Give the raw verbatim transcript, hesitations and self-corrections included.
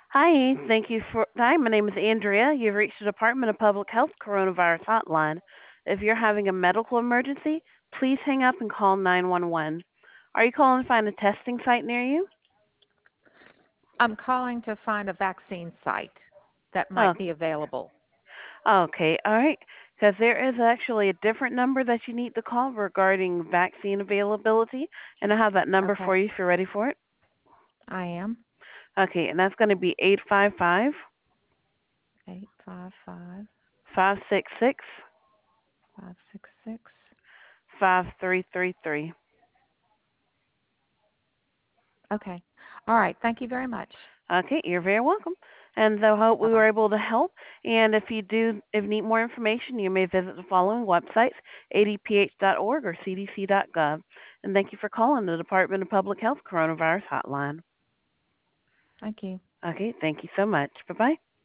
Hi, thank you for. Hi, my name is Andrea. You've reached the Department of Public Health Coronavirus Hotline. If you're having a medical emergency, please hang up and call nine one one. Are you calling to find a testing site near you? I'm calling to find a vaccine site that Oh, might be available. okay, all right. Because there is actually a different number that you need to call regarding vaccine availability, and I have that number Okay, for you if you're ready for it. I am. Okay, and that's going to be eight five five, Eight five five five six six, five six six. five three three three. Okay. All right. Thank you very much. Okay, you're very welcome. And so hope Bye we were bye. able to help. And if you do, if you need more information, you may visit the following websites, a d p h dot org or c d c dot gov. And thank you for calling the Department of Public Health Coronavirus Hotline. Thank you. Okay, thank you so much. Bye-bye.